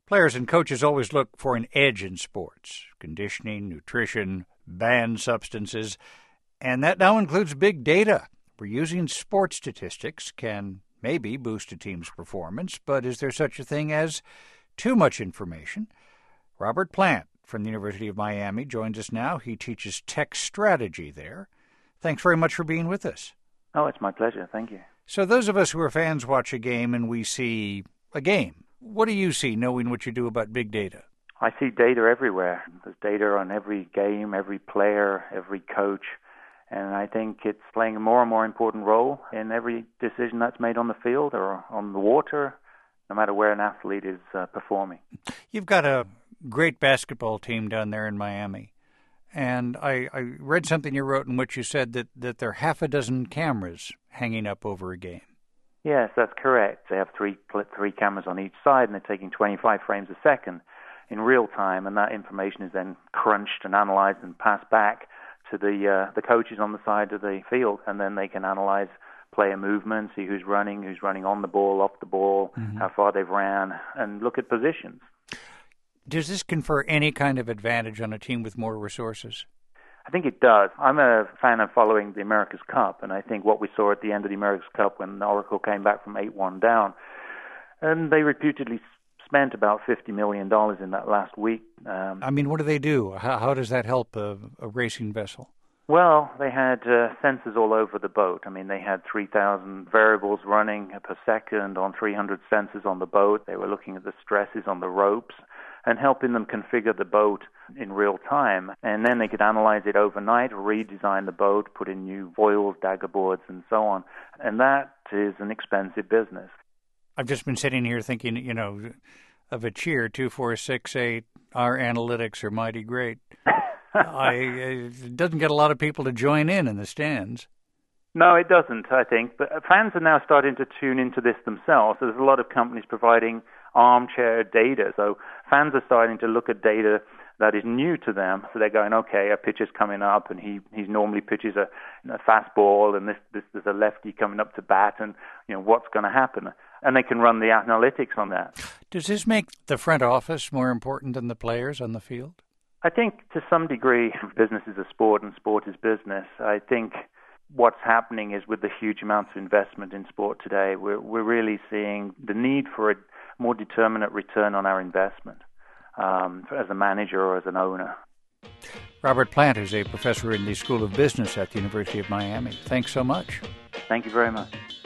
Players and coaches always look for an edge in sports: conditioning, nutrition, banned substances, and that now includes big data. We're using sports statistics can maybe boost a team's performance, but is there such a thing as too much information? Robert Plant from the University of Miami joins us now. He teaches tech strategy there. Thanks very much for being with us. Oh, it's my pleasure. Thank you. So those of us who are fans watch a game and we see a game. What do you see knowing what you do about big data? I see data everywhere. There's data on every game, every player, every coach. And I think it's playing a more and more important role in every decision that's made on the field or on the water, no matter where an athlete is performing. You've got a great basketball team down there in Miami. And I read something you wrote in which you said that there are half a dozen cameras hanging up over a game. Yes, that's correct. They have three cameras on each side, and they're taking 25 frames a second in real time, and that information is then crunched and analyzed and passed back to the coaches on the side of the field, and then they can analyze player movement, see who's running on the ball, off the ball, how far they've ran, and look at positions. Does this confer any kind of advantage on a team with more resources? I think it does. I'm a fan of following the America's Cup, and I think what we saw at the end of the America's Cup when Oracle came back from 8-1 down, and they reputedly spent about $50 million in that last week. What do they do? How does that help a racing vessel? Well, they had sensors all over the boat. They had 3,000 variables running per second on 300 sensors on the boat. They were looking at the stresses on the ropes and helping them configure the boat in real time. And then they could analyze it overnight, redesign the boat, put in new foils, dagger boards, and so on. And that is an expensive business. I've just been sitting here thinking, of a cheer, 2, 4, 6, 8, our analytics are mighty great. It doesn't get a lot of people to join in the stands. No, it doesn't, I think. But fans are now starting to tune into this themselves. There's a lot of companies providing armchair data. So fans are starting to look at data that is new to them. So they're going, okay, a pitcher's coming up, and he normally pitches a fastball, and there's a lefty coming up to bat, and what's going to happen? And they can run the analytics on that. Does this make the front office more important than the players on the field? I think to some degree, business is a sport and sport is business. I think what's happening is with the huge amounts of investment in sport today, we're really seeing the need for a more determinate return on our investment as a manager or as an owner. Robert Plant is a professor in the School of Business at the University of Miami. Thanks so much. Thank you very much.